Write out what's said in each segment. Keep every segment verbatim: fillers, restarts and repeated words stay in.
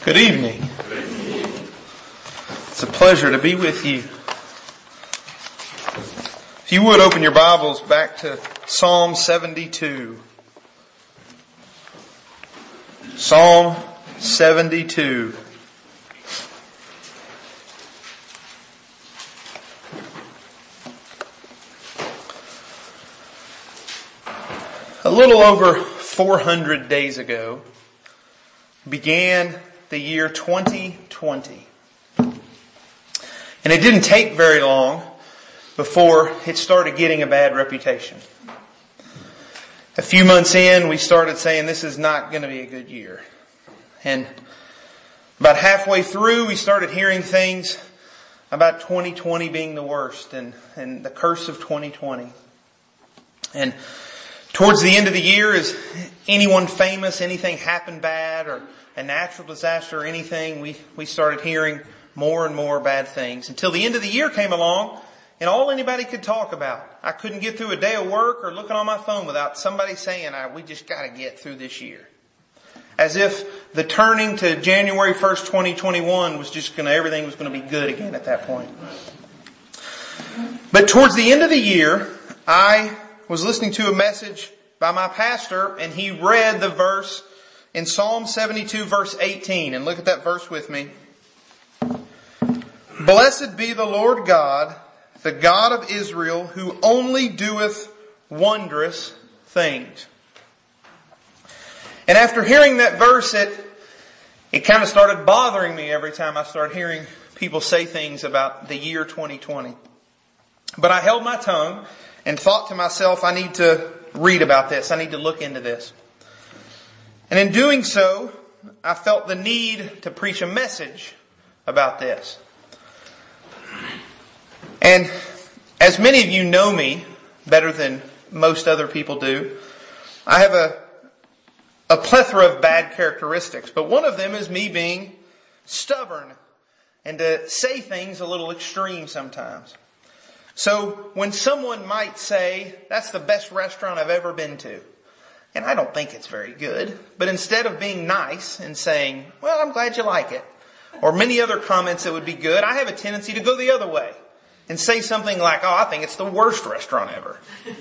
Good evening. It's a pleasure to be with you. If you would open your Bibles back to Psalm seventy-two. Psalm seventy-two. A little over four hundred days ago began the year twenty twenty. And it didn't take very long before it started getting a bad reputation. A few months in, we started saying this is not going to be a good year. And about halfway through, we started hearing things about twenty twenty being the worst and, and the curse of twenty twenty. And towards the end of the year, is anyone famous, anything happened bad, or a natural disaster or anything, we, we started hearing more and more bad things. Until the end of the year came along, and all anybody could talk about. I couldn't get through a day of work or looking on my phone without somebody saying, I, we just got to get through this year. As if the turning to January first, twenty twenty-one was just going to, everything was going to be good again at that point. But towards the end of the year, I was listening to a message by my pastor, and he read the verse in Psalm seventy-two verse eighteen. And look at that verse with me. Blessed be the Lord God, the God of Israel, who only doeth wondrous things. And after hearing that verse, it, it kind of started bothering me every time I started hearing people say things about the year twenty twenty. But I held my tongue and thought to myself, I need to read about this. I need to look into this. And in doing so, I felt the need to preach a message about this. And as many of you know me better than most other people do, I have a, a plethora of bad characteristics. But one of them is me being stubborn and to say things a little extreme sometimes. So when someone might say, that's the best restaurant I've ever been to, and I don't think it's very good, but instead of being nice and saying, well, I'm glad you like it, or many other comments that would be good, I have a tendency to go the other way and say something like, oh, I think it's the worst restaurant ever.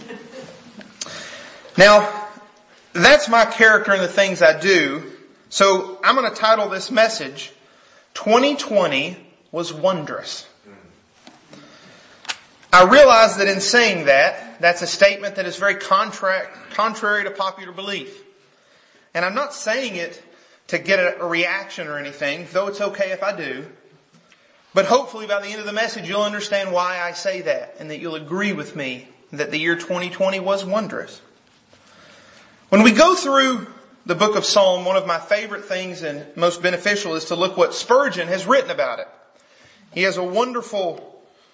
Now, that's my character and the things I do. So I'm going to title this message, twenty twenty was wondrous. I realize that in saying that, that's a statement that is very contra- contrary to popular belief. And I'm not saying it to get a, a reaction or anything, though it's okay if I do. But hopefully by the end of the message you'll understand why I say that, and that you'll agree with me that the year twenty twenty was wondrous. When we go through the book of Psalm, one of my favorite things and most beneficial is to look what Spurgeon has written about it. He has a wonderful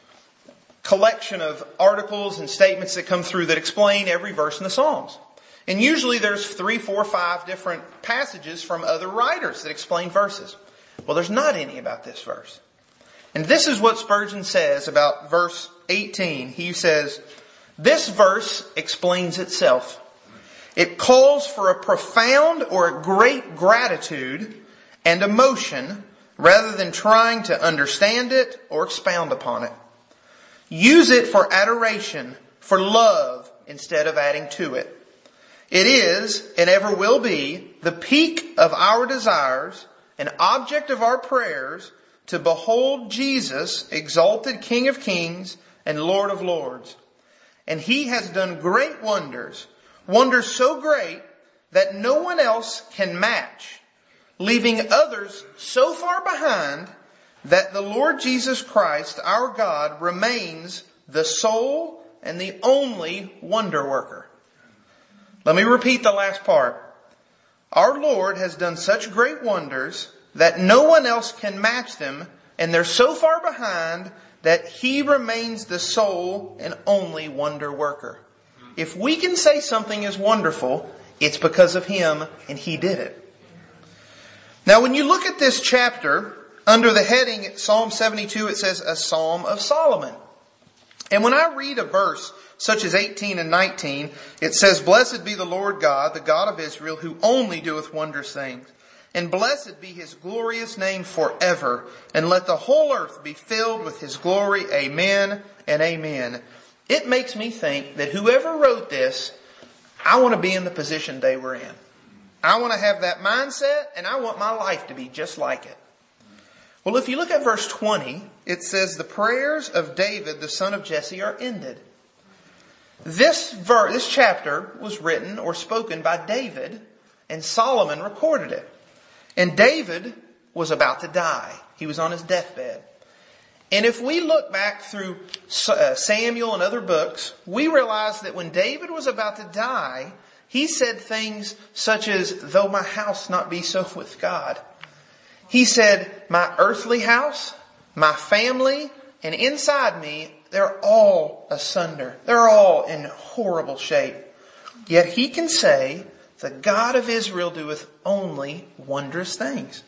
collection of articles and statements that come through that explain every verse in the Psalms. And usually there's three, four, five different passages from other writers that explain verses. Well, there's not any about this verse. And this is what Spurgeon says about verse eighteen. He says, this verse explains itself. It calls for a profound or a great gratitude and emotion rather than trying to understand it or expound upon it. Use it for adoration, for love, instead of adding to it. It is, and ever will be, the peak of our desires, an object of our prayers, to behold Jesus, exalted King of Kings and Lord of Lords. And He has done great wonders, wonders so great that no one else can match, leaving others so far behind that the Lord Jesus Christ, our God, remains the sole and the only wonder worker. Let me repeat the last part. Our Lord has done such great wonders that no one else can match them, and they're so far behind that He remains the sole and only wonder worker. If we can say something is wonderful, it's because of Him, and He did it. Now when you look at this chapter, under the heading Psalm seventy-two, it says a Psalm of Solomon. And when I read a verse such as eighteen and nineteen, it says, Blessed be the Lord God, the God of Israel, who only doeth wondrous things. And blessed be his glorious name forever. And let the whole earth be filled with his glory. Amen and amen. It makes me think that whoever wrote this, I want to be in the position they were in. I want to have that mindset, and I want my life to be just like it. Well, if you look at verse twenty, it says, the prayers of David, the son of Jesse, are ended. This ver- this chapter was written or spoken by David, and Solomon recorded it. And David was about to die. He was on his deathbed. And if we look back through Samuel and other books, we realize that when David was about to die, he said things such as, though my house not be so with God. He said, my earthly house, my family, and inside me, they're all asunder. They're all in horrible shape. Yet he can say, the God of Israel doeth only wondrous things.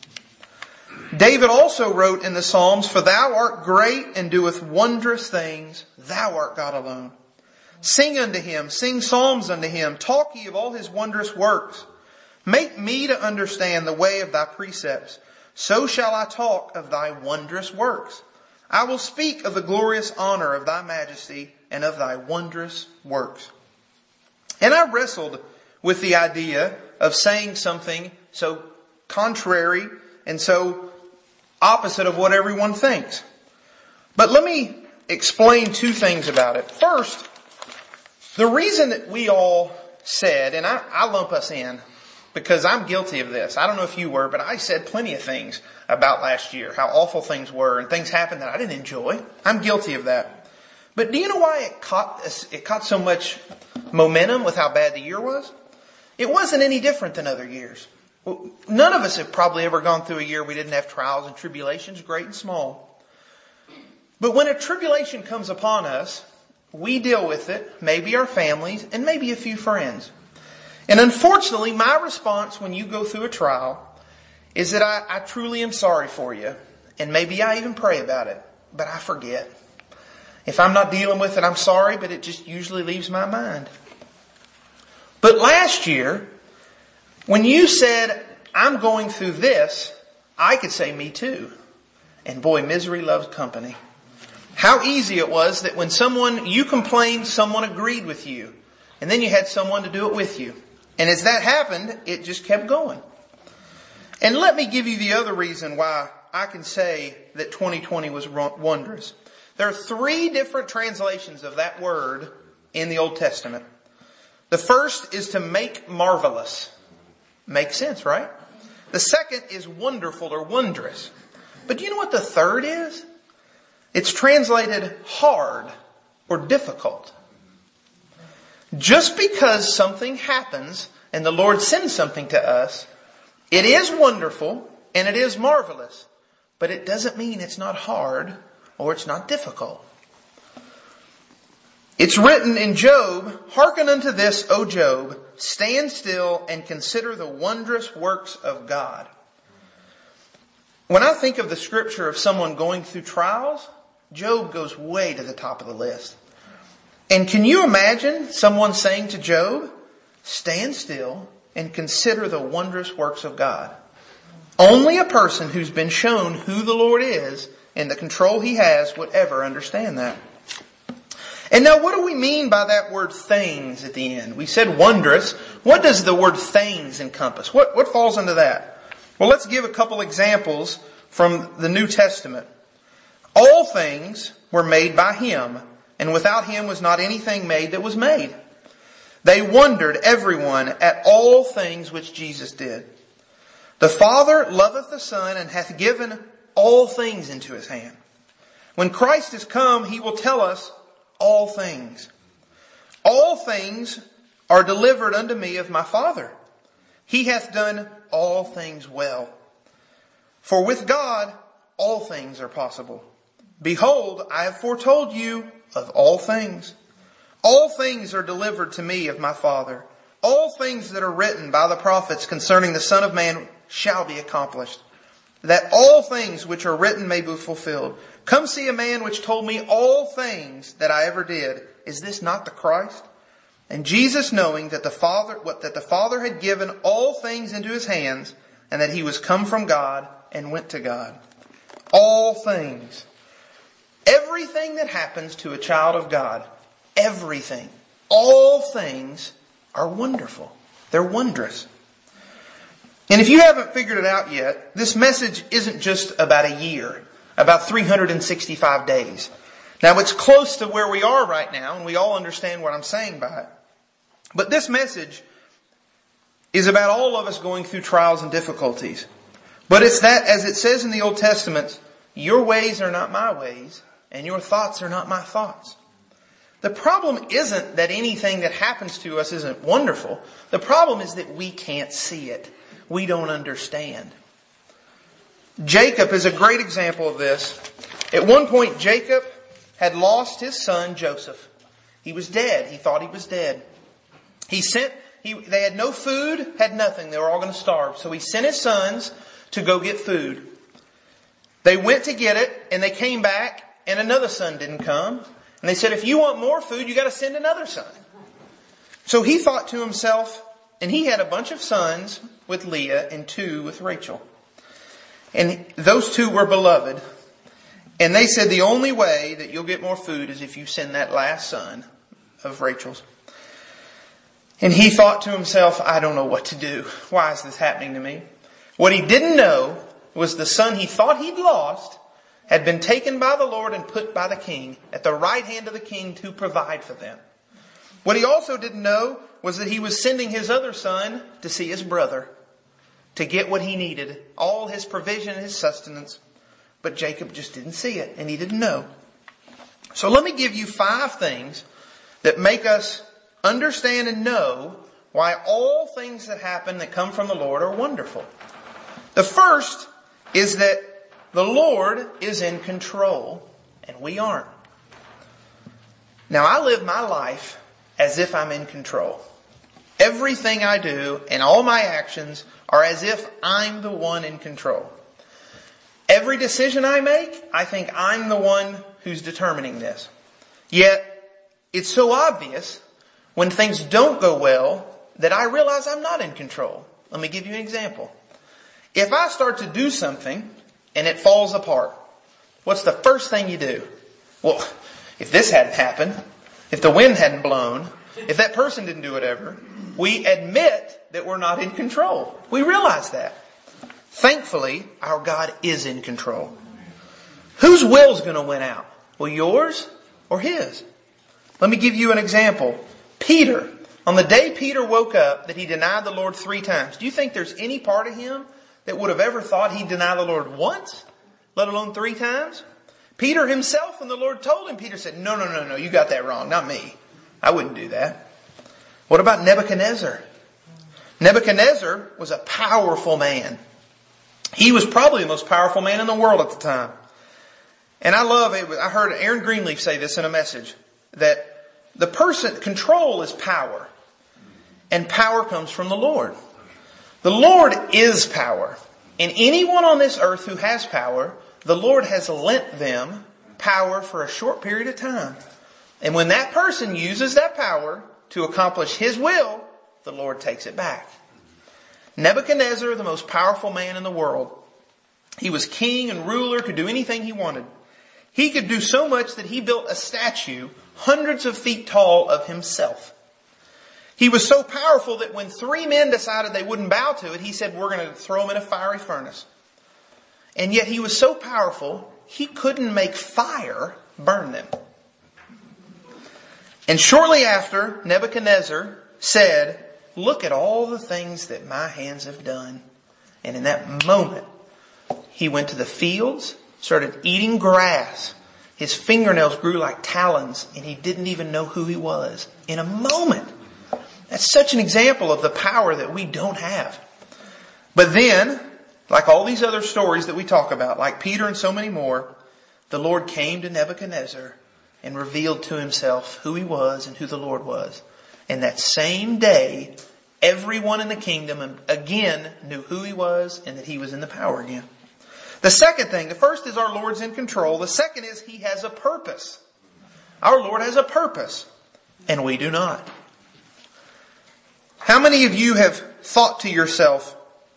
David also wrote in the Psalms, for thou art great and doeth wondrous things. Thou art God alone. Sing unto him, sing psalms unto him. Talk ye of all his wondrous works. Make me to understand the way of thy precepts. So shall I talk of thy wondrous works. I will speak of the glorious honor of thy majesty and of thy wondrous works. And I wrestled with the idea of saying something so contrary and so opposite of what everyone thinks. But let me explain two things about it. First, the reason that we all said, and I, I lump us in because I'm guilty of this. I don't know if you were, but I said plenty of things about last year, how awful things were and things happened that I didn't enjoy. I'm guilty of that. But do you know why it caught, it caught so much momentum with how bad the year was? It wasn't any different than other years. None of us have probably ever gone through a year we didn't have trials and tribulations, great and small. But when a tribulation comes upon us, we deal with it, maybe our families, and maybe a few friends. And unfortunately, my response when you go through a trial is that I, I truly am sorry for you. And maybe I even pray about it, but I forget. If I'm not dealing with it, I'm sorry, but it just usually leaves my mind. But last year, when you said, I'm going through this, I could say, me too. And boy, misery loves company. How easy it was that when someone, you complained, someone agreed with you. And then you had someone to do it with you. And as that happened, it just kept going. And let me give you the other reason why I can say that twenty twenty was wondrous. There are three different translations of that word in the Old Testament. The first is to make marvelous. Makes sense, right? The second is wonderful or wondrous. But do you know what the third is? It's translated hard or difficult. Just because something happens and the Lord sends something to us, it is wonderful and it is marvelous. But it doesn't mean it's not hard or it's not difficult. It's written in Job, hearken unto this, O Job, stand still and consider the wondrous works of God. When I think of the scripture of someone going through trials, Job goes way to the top of the list. And can you imagine someone saying to Job, stand still and consider the wondrous works of God? Only a person who's been shown who the Lord is and the control he has would ever understand that. And now what do we mean by that word things at the end? We said wondrous. What does the word things encompass? What, what falls into that? Well, let's give a couple examples from the New Testament. All things were made by him, and without him was not anything made that was made. They wondered, everyone, at all things which Jesus did. The Father loveth the Son and hath given all things into his hand. When Christ is come, he will tell us all things. All things are delivered unto me of my Father. He hath done all things well. For with God all things are possible. Behold, I have foretold you of all things. All things are delivered to me of my Father. All things that are written by the prophets concerning the Son of Man shall be accomplished, that all things which are written may be fulfilled. Come see a man which told me all things that I ever did. Is this not the Christ? And Jesus, knowing that the Father, what, that the Father had given all things into his hands, and that he was come from God and went to God. All things, everything that happens to a child of God, everything, all things are wonderful. They're wondrous. And if you haven't figured it out yet, this message isn't just about a year, about three hundred sixty-five days. Now it's close to where we are right now, and we all understand what I'm saying by it. But this message is about all of us going through trials and difficulties. But it's that, as it says in the Old Testament, your ways are not my ways, and your thoughts are not my thoughts. The problem isn't that anything that happens to us isn't wonderful. The problem is that we can't see it. We don't understand. Jacob is a great example of this. At one point, Jacob had lost his son, Joseph. He was dead. He thought he was dead. He sent, he, they had no food, had nothing. They were all going to starve. So he sent his sons to go get food. They went to get it, and they came back, and another son didn't come. And they said, if you want more food, you got to send another son. So he thought to himself, and he had a bunch of sons with Leah and two with Rachel. And those two were beloved. And they said, the only way that you'll get more food is if you send that last son of Rachel's. And he thought to himself, I don't know what to do. Why is this happening to me? What he didn't know was the son he thought he'd lost had been taken by the Lord and put by the king at the right hand of the king to provide for them. What he also didn't know was that he was sending his other son to see his brother, to get what he needed, all his provision and his sustenance. But Jacob just didn't see it, and he didn't know. So let me give you five things that make us understand and know why all things that happen that come from the Lord are wonderful. The first is that the Lord is in control, and we aren't. Now, I live my life as if I'm in control. Everything I do and all my actions are as if I'm the one in control. Every decision I make, I think I'm the one who's determining this. Yet, it's so obvious when things don't go well that I realize I'm not in control. Let me give you an example. If I start to do something and it falls apart, what's the first thing you do? Well, if this hadn't happened, if the wind hadn't blown, if that person didn't do whatever, we admit that we're not in control. We realize that. Thankfully, our God is in control. Whose will's going to win out? Well, yours or his? Let me give you an example. Peter, on the day Peter woke up that he denied the Lord three times, do you think there's any part of him that would have ever thought he'd deny the Lord once, let alone three times? Peter himself, when the Lord told him, Peter said, no, no, no, no, you got that wrong, not me. I wouldn't do that. What about Nebuchadnezzar? Nebuchadnezzar was a powerful man. He was probably the most powerful man in the world at the time. And I love it. I heard Aaron Greenleaf say this in a message, that the person, control is power. And power comes from the Lord. The Lord is power. And anyone on this earth who has power, the Lord has lent them power for a short period of time. And when that person uses that power to accomplish his will, the Lord takes it back. Nebuchadnezzar, the most powerful man in the world, he was king and ruler, could do anything he wanted. He could do so much that he built a statue hundreds of feet tall of himself. He was so powerful that when three men decided they wouldn't bow to it, he said, we're going to throw them in a fiery furnace. And yet he was so powerful, he couldn't make fire burn them. And shortly after, Nebuchadnezzar said, look at all the things that my hands have done. And in that moment, he went to the fields, started eating grass. His fingernails grew like talons, and he didn't even know who he was. In a moment. That's such an example of the power that we don't have. But then, like all these other stories that we talk about, like Peter and so many more, the Lord came to Nebuchadnezzar and revealed to himself who he was and who the Lord was. And that same day, everyone in the kingdom again knew who he was and that he was in the power again. The second thing, the first is our Lord's in control. The second is he has a purpose. Our Lord has a purpose, and we do not. How many of you have thought to yourself,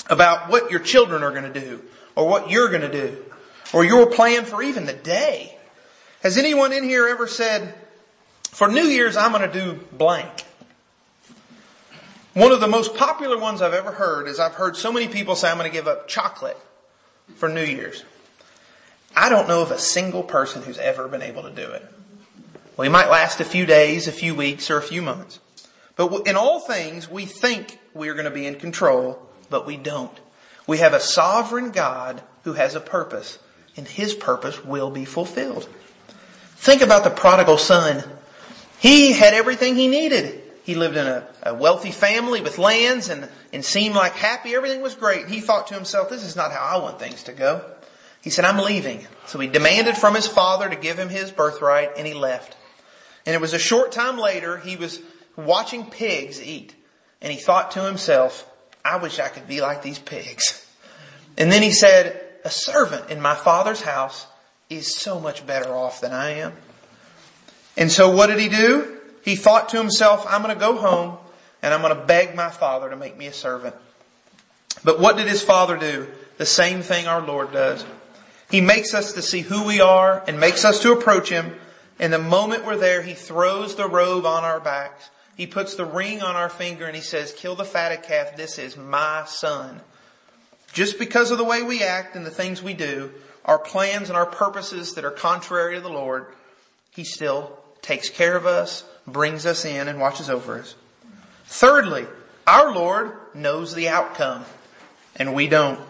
about what your children are going to do, or what you're going to do, or your plan for even the day. Has anyone in here ever said, for New Year's I'm going to do blank? One of the most popular ones I've ever heard is I've heard so many people say, I'm going to give up chocolate for New Year's. I don't know of a single person who's ever been able to do it. Well, it might last a few days, a few weeks, or a few months. But in all things, we think we're going to be in control, but we don't. We have a sovereign God who has a purpose, and His purpose will be fulfilled. Think about the prodigal son. He had everything he needed. He lived in a, a wealthy family with lands and, and seemed like happy. Everything was great. He thought to himself, this is not how I want things to go. He said, I'm leaving. So he demanded from his father to give him his birthright, and he left. And it was a short time later, he was watching pigs eat. And he thought to himself, I wish I could be like these pigs. And then he said, a servant in my father's house is so much better off than I am. And so what did he do? He thought to himself, I'm going to go home and I'm going to beg my father to make me a servant. But what did his father do? The same thing our Lord does. He makes us to see who we are and makes us to approach Him. And the moment we're there, He throws the robe on our backs. He puts the ring on our finger and He says, kill the fatted calf. This is my son. Just because of the way we act and the things we do, our plans and our purposes that are contrary to the Lord, He still takes care of us, brings us in, and watches over us. Thirdly, our Lord knows the outcome, and we don't.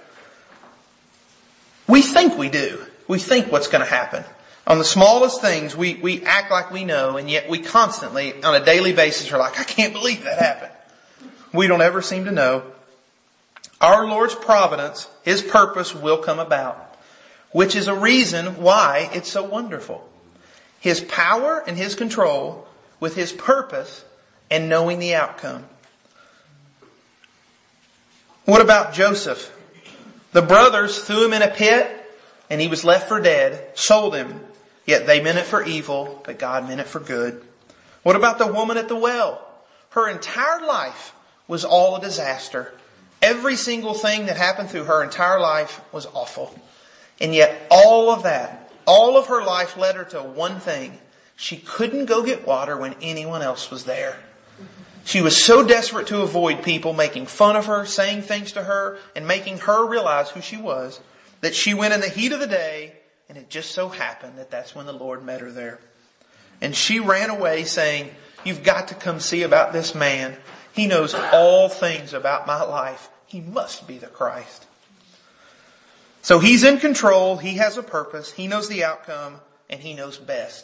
We think we do. We think what's going to happen. On the smallest things, we, we act like we know, and yet we constantly, on a daily basis, are like, I can't believe that happened. We don't ever seem to know. Our Lord's providence, His purpose will come about, which is a reason why it's so wonderful. His power and His control with His purpose and knowing the outcome. What about Joseph? The brothers threw him in a pit and he was left for dead, sold him. Yet they meant it for evil, but God meant it for good. What about the woman at the well? Her entire life was all a disaster. Every single thing that happened through her entire life was awful. And yet all of that, all of her life led her to one thing. She couldn't go get water when anyone else was there. She was so desperate to avoid people making fun of her, saying things to her, and making her realize who she was, that she went in the heat of the day, and it just so happened that that's when the Lord met her there. And she ran away saying, you've got to come see about this man. He knows all things about my life. He must be the Christ. So He's in control. He has a purpose. He knows the outcome, and He knows best.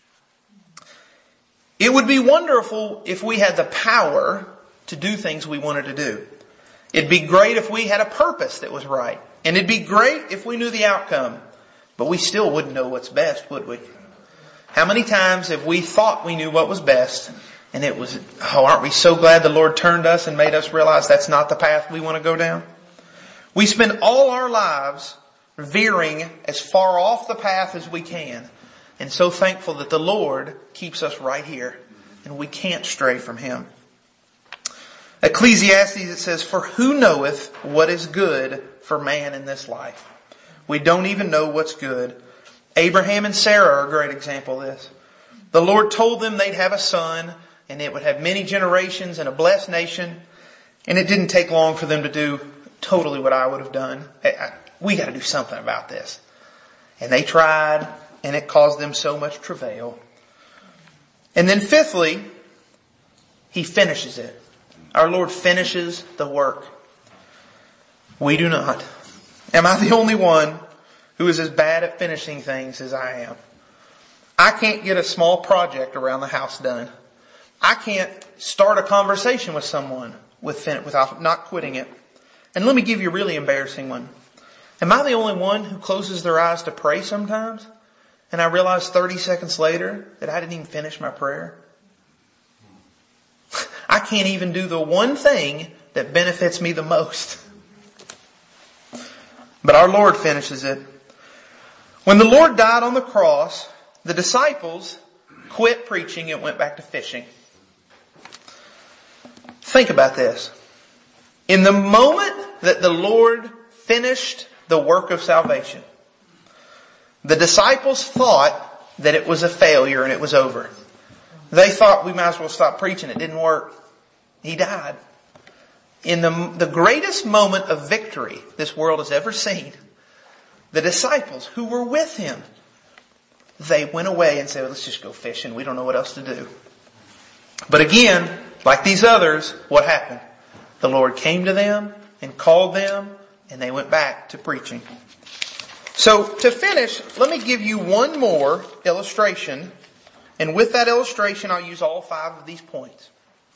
It would be wonderful if we had the power to do things we wanted to do. It'd be great if we had a purpose that was right. And it'd be great if we knew the outcome. But we still wouldn't know what's best, would we? How many times have we thought we knew what was best, and it was, oh, aren't we so glad the Lord turned us and made us realize that's not the path we want to go down? We spend all our lives veering as far off the path as we can. And so thankful that the Lord keeps us right here and we can't stray from Him. Ecclesiastes, it says, for who knoweth what is good for man in this life? We don't even know what's good. Abraham and Sarah are a great example of this. The Lord told them they'd have a son and it would have many generations and a blessed nation. And it didn't take long for them to do totally what I would have done. We got to do something about this. And they tried. And it caused them so much travail. And then fifthly, He finishes it. Our Lord finishes the work. We do not. Am I the only one who is as bad at finishing things as I am? I can't get a small project around the house done. I can't start a conversation with someone with without not quitting it. And let me give you a really embarrassing one. Am I the only one who closes their eyes to pray sometimes? And I realized thirty seconds later that I didn't even finish my prayer. I can't even do the one thing that benefits me the most. But our Lord finishes it. When the Lord died on the cross, the disciples quit preaching and went back to fishing. Think about this. In the moment that the Lord finished the work of salvation. The disciples thought that it was a failure and it was over. They thought we might as well stop preaching. It didn't work. He died. In the, the greatest moment of victory this world has ever seen, the disciples who were with him, they went away and said, well, let's just go fishing. We don't know what else to do. But again, like these others, what happened? The Lord came to them and called them, and they went back to preaching. So to finish, let me give you one more illustration. And with that illustration, I'll use all five of these points.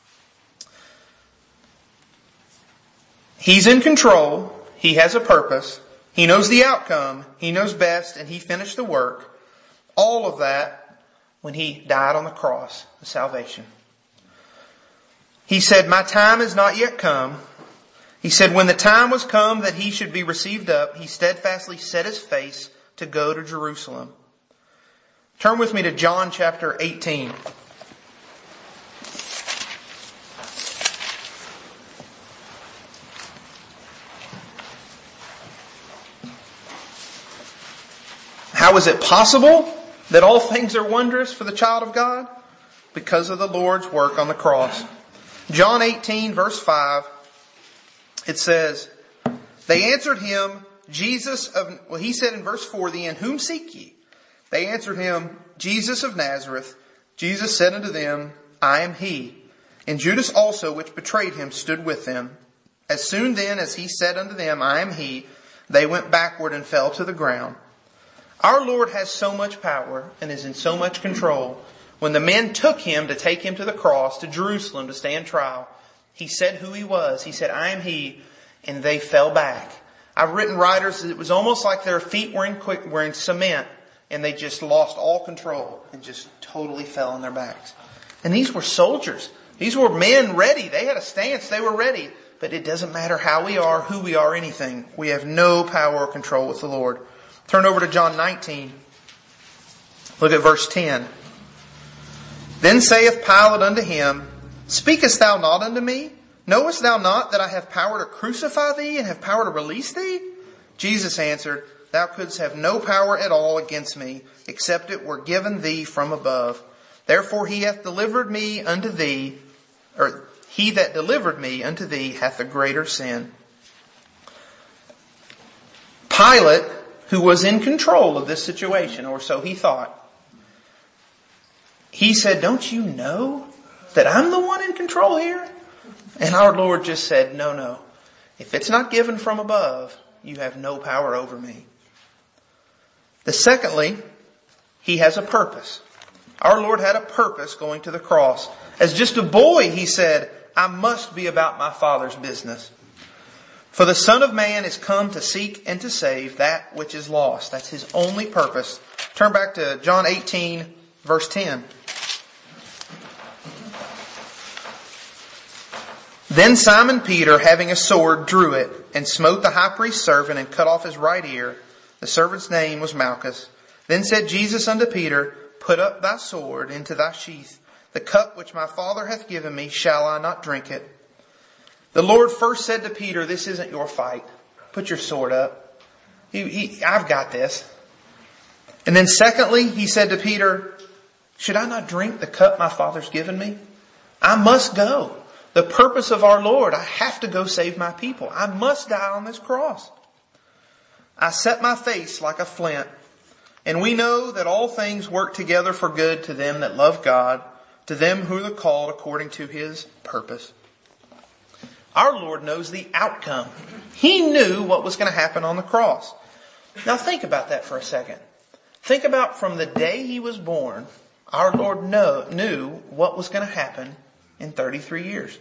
He's in control. He has a purpose. He knows the outcome. He knows best, and he finished the work. All of that when he died on the cross of salvation. He said, my time has not yet come. He said, when the time was come that he should be received up, he steadfastly set his face to go to Jerusalem. Turn with me to John chapter eighteen. How is it possible that all things are wondrous for the child of God? Because of the Lord's work on the cross. John eighteen verse five, it says, they answered him, Jesus of, well he said in verse four, the end, whom seek ye? They answered him, Jesus of Nazareth. Jesus said unto them, I am he. And Judas also, which betrayed him, stood with them. As soon then as he said unto them, I am he, they went backward and fell to the ground. Our Lord has so much power and is in so much control. When the men took him to take him to the cross, to Jerusalem to stand trial, he said who he was. He said, I am he, and they fell back. I've written writers, it was almost like their feet were in quick, were in cement, and they just lost all control and just totally fell on their backs. And these were soldiers. These were men ready. They had a stance. They were ready. But it doesn't matter how we are, who we are, anything. We have no power or control with the Lord. Turn over to John nineteen. Look at verse ten. Then saith Pilate unto him, speakest thou not unto me? Knowest thou not that I have power to crucify thee and have power to release thee? Jesus answered, thou couldst have no power at all against me, except it were given thee from above. Therefore he hath delivered me unto thee, or he that delivered me unto thee hath a greater sin. Pilate, who was in control of this situation, or so he thought, he said, don't you know that I'm the one in control here? And our Lord just said, no, no. If it's not given from above, you have no power over me. The secondly, he has a purpose. Our Lord had a purpose going to the cross. As just a boy, he said, I must be about my Father's business. For the Son of Man is come to seek and to save that which is lost. That's his only purpose. Turn back to John eighteen, verse ten. Then Simon Peter, having a sword, drew it, and smote the high priest's servant, and cut off his right ear. The servant's name was Malchus. Then said Jesus unto Peter, put up thy sword into thy sheath. The cup which my Father hath given me, shall I not drink it? The Lord first said to Peter, this isn't your fight. Put your sword up. He, he, I've got this. And then secondly, he said to Peter, should I not drink the cup my Father's given me? I must go. The purpose of our Lord, I have to go save my people. I must die on this cross. I set my face like a flint. And we know that all things work together for good to them that love God, to them who are called according to his purpose. Our Lord knows the outcome. He knew what was going to happen on the cross. Now think about that for a second. Think about from the day he was born, our Lord know, knew what was going to happen in thirty-three years.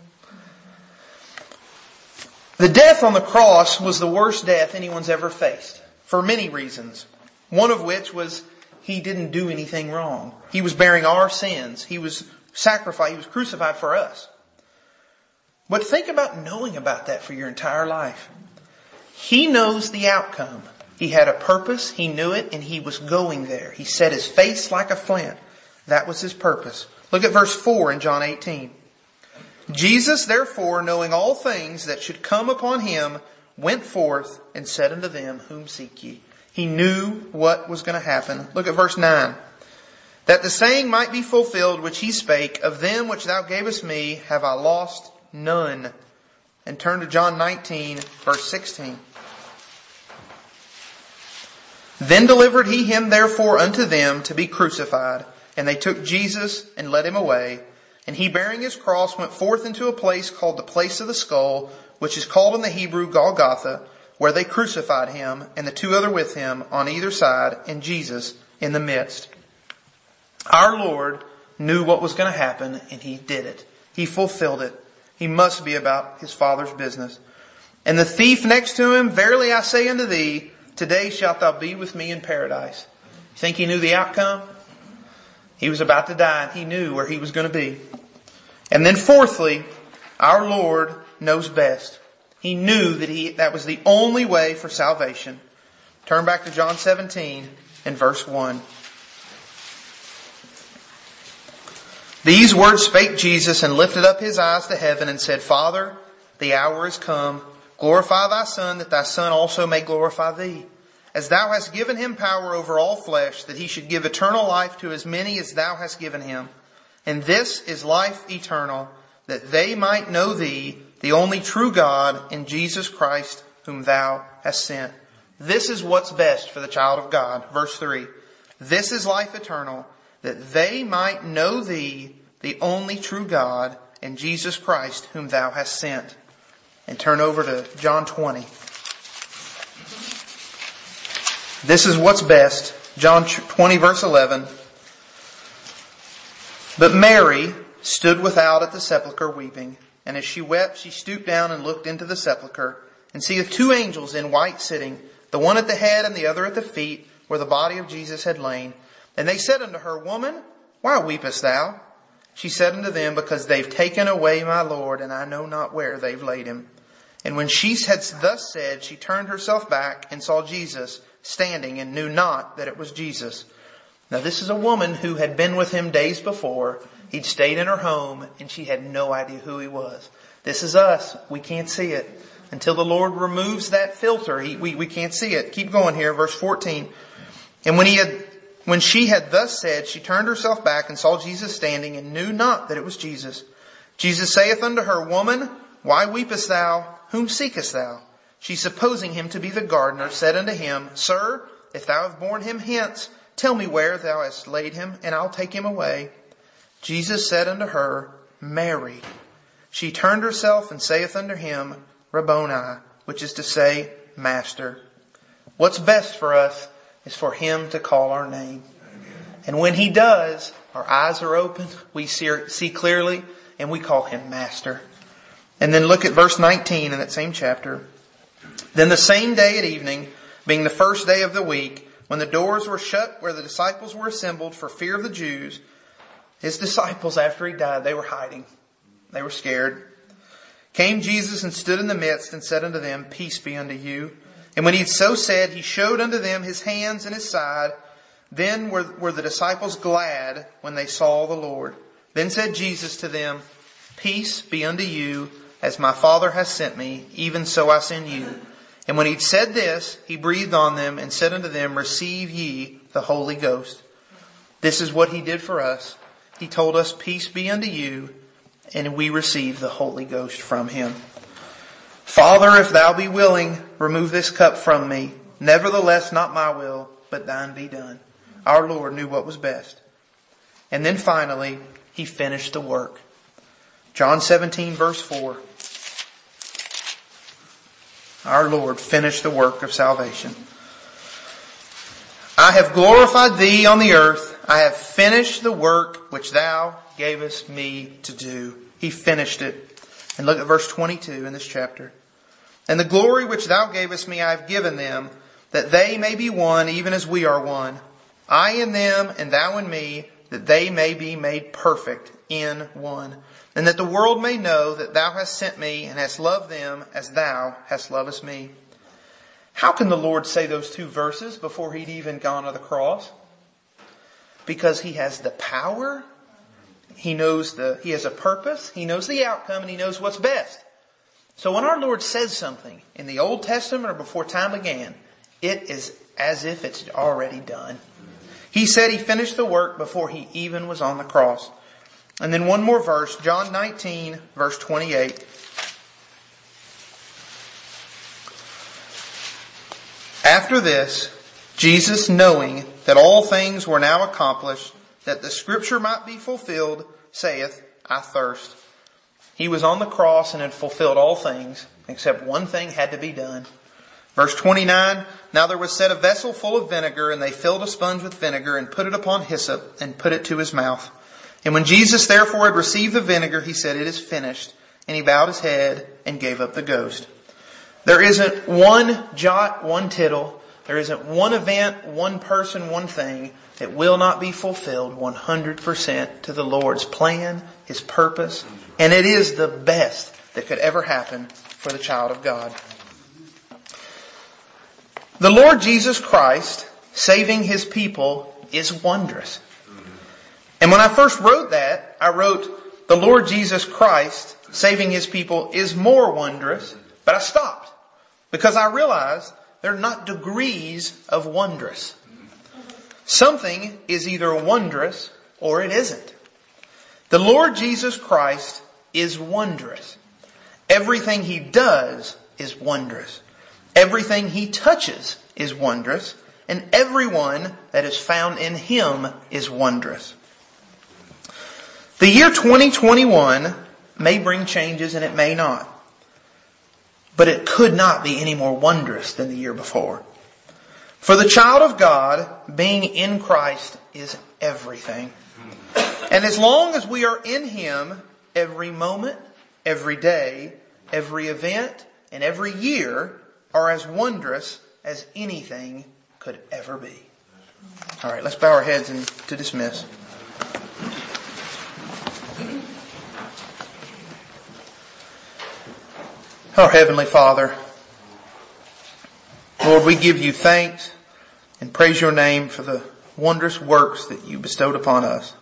The death on the cross was the worst death anyone's ever faced, for many reasons. One of which was he didn't do anything wrong. He was bearing our sins. He was sacrificed. He was crucified for us. But think about knowing about that for your entire life. He knows the outcome. He had a purpose. He knew it, and he was going there. He set his face like a flint. That was his purpose. Look at verse four in John eighteen. Jesus, therefore, knowing all things that should come upon him, went forth and said unto them, Whom seek ye? He knew what was going to happen. Look at verse nine. That the saying might be fulfilled which he spake, Of them which thou gavest me have I lost none. And turn to John nineteen, verse sixteen. Then delivered he him therefore unto them to be crucified. And they took Jesus and led him away. And he, bearing his cross, went forth into a place called the place of the skull, which is called in the Hebrew Golgotha, where they crucified him, and the two other with him on either side, and Jesus in the midst. Our Lord knew what was going to happen, and he did it. He fulfilled it. He must be about his Father's business. And the thief next to him, Verily I say unto thee, Today shalt thou be with me in paradise. You think he knew the outcome? He was about to die, and he knew where he was going to be. And then fourthly, our Lord knows best. He knew that he that was the only way for salvation. Turn back to John seventeen and verse one. These words spake Jesus, and lifted up his eyes to heaven, and said, Father, the hour is come. Glorify thy Son, that thy Son also may glorify thee. As thou hast given him power over all flesh, that he should give eternal life to as many as thou hast given him. And this is life eternal, that they might know thee, the only true God, and Jesus Christ, whom thou hast sent. This is what's best for the child of God. Verse three. This is life eternal, that they might know thee, the only true God, and Jesus Christ, whom thou hast sent. And turn over to John twenty. This is what's best. John twenty, verse eleven. But Mary stood without at the sepulchre weeping. And as she wept, she stooped down and looked into the sepulchre, and seeth two angels in white sitting, the one at the head and the other at the feet, where the body of Jesus had lain. And they said unto her, Woman, why weepest thou? She said unto them, Because they've taken away my Lord, and I know not where they've laid him. And when she had thus said, she turned herself back and saw Jesus standing, and knew not that it was Jesus. Now this is a woman who had been with him days before. He'd stayed in her home, and she had no idea who he was. This is us. We can't see it. Until the Lord removes that filter, he, we, we can't see it. Keep going here, verse fourteen. And when he had, when she had thus said, she turned herself back and saw Jesus standing, and knew not that it was Jesus. Jesus saith unto her, Woman, why weepest thou? Whom seekest thou? She, supposing him to be the gardener, said unto him, Sir, if thou have borne him hence, tell me where thou hast laid him, and I'll take him away. Jesus said unto her, Mary. She turned herself and saith unto him, Rabboni, which is to say, Master. What's best for us is for him to call our name. And when he does, our eyes are open, we see, see clearly, and we call him Master. And then look at verse nineteen in that same chapter. Then the same day at evening, being the first day of the week, when the doors were shut where the disciples were assembled for fear of the Jews, his disciples, after he died, they were hiding. They were scared. Came Jesus and stood in the midst and said unto them, Peace be unto you. And when he had so said, he showed unto them his hands and his side. Then were, were the disciples glad when they saw the Lord. Then said Jesus to them, Peace be unto you. As my Father has sent me, even so I send you. And when he'd said this, he breathed on them and said unto them, Receive ye the Holy Ghost. This is what he did for us. He told us, Peace be unto you, and we receive the Holy Ghost from him. Father, if thou be willing, remove this cup from me. Nevertheless, not my will, but thine be done. Our Lord knew what was best. And then finally, he finished the work. John seventeen, verse four. Our Lord finished the work of salvation. I have glorified thee on the earth. I have finished the work which thou gavest me to do. He finished it. And look at verse twenty-two in this chapter. And the glory which thou gavest me I have given them, that they may be one even as we are one. I in them and thou in me, that they may be made perfect in one. And that the world may know that thou hast sent me and hast loved them as thou hast loved me. How can the Lord say those two verses before he'd even gone to the cross? Because he has the power He knows the, He has a purpose, He knows the outcome, and He knows what's best. So when our Lord says something in the Old Testament or before time began, it is as if it's already done. He said He finished the work before He even was on the cross. And then one more verse, John nineteen, verse twenty-eight. After this, Jesus, knowing that all things were now accomplished, that the scripture might be fulfilled, saith, I thirst. He was on the cross and had fulfilled all things, except one thing had to be done. Verse twenty-nine, now there was set a vessel full of vinegar, and they filled a sponge with vinegar, and put it upon hyssop, and put it to his mouth. And when Jesus therefore had received the vinegar, he said, it is finished. And he bowed his head and gave up the ghost. There isn't one jot, one tittle. There isn't one event, one person, one thing that will not be fulfilled one hundred percent to the Lord's plan, His purpose. And it is the best that could ever happen for the child of God. The Lord Jesus Christ saving His people is wondrous. And when I first wrote that, I wrote, the Lord Jesus Christ saving His people is more wondrous, but I stopped because I realized they're not degrees of wondrous. Something is either wondrous or it isn't. The Lord Jesus Christ is wondrous. Everything He does is wondrous. Everything He touches is wondrous. And everyone that is found in Him is wondrous. The year twenty twenty-one may bring changes and it may not. But it could not be any more wondrous than the year before. For the child of God, being in Christ is everything. And as long as we are in Him, every moment, every day, every event, and every year are as wondrous as anything could ever be. All right, let's bow our heads and to dismiss. Our Heavenly Father, Lord, we give You thanks and praise Your name for the wondrous works that You bestowed upon us.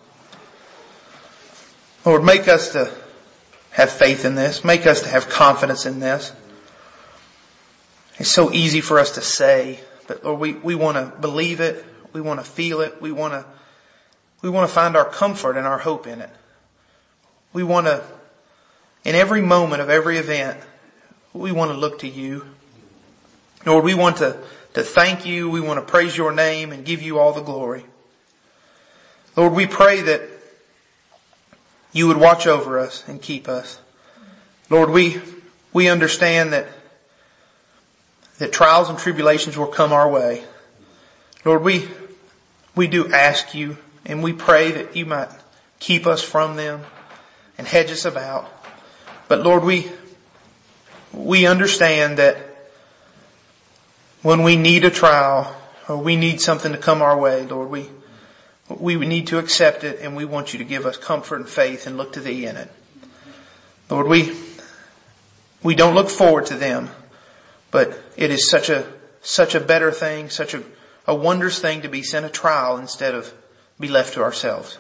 Lord, make us to have faith in this. Make us to have confidence in this. It's so easy for us to say, but Lord, we, we want to believe it. We want to feel it. We want to, we want to find our comfort and our hope in it. We want to, in every moment of every event, we want to look to You. Lord, we want to, to thank You. We want to praise Your name and give You all the glory. Lord, we pray that You would watch over us and keep us. Lord, we, we understand that, that trials and tribulations will come our way. Lord, we, we do ask You and we pray that You might keep us from them and hedge us about. But Lord, we, We understand that when we need a trial or we need something to come our way, Lord, we we need to accept it, and we want You to give us comfort and faith and look to Thee in it. Lord, we we don't look forward to them, but it is such a such a better thing, such a, a wondrous thing to be sent a trial instead of be left to ourselves.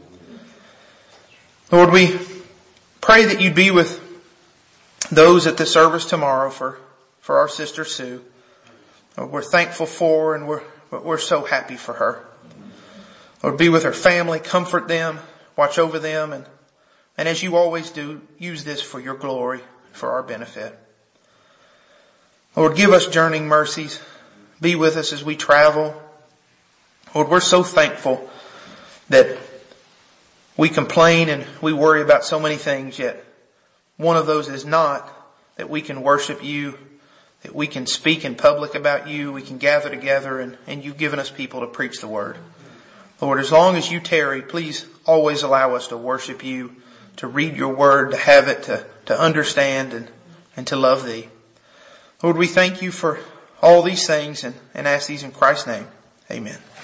Lord, we pray that You'd be with those at the service tomorrow for, for our sister Sue. We're thankful for her, and we're, we're so happy for her. Lord, be with her family, comfort them, watch over them, and, and as You always do, use this for Your glory, for our benefit. Lord, give us journeying mercies. Be with us as we travel. Lord, we're so thankful that we complain and we worry about so many things, yet one of those is not that we can worship You, that we can speak in public about You, we can gather together, and, and You've given us people to preach the Word. Lord, as long as You tarry, please always allow us to worship You, to read Your Word, to have it, to, to understand, and, and to love Thee. Lord, we thank You for all these things and, and ask these in Christ's name. Amen.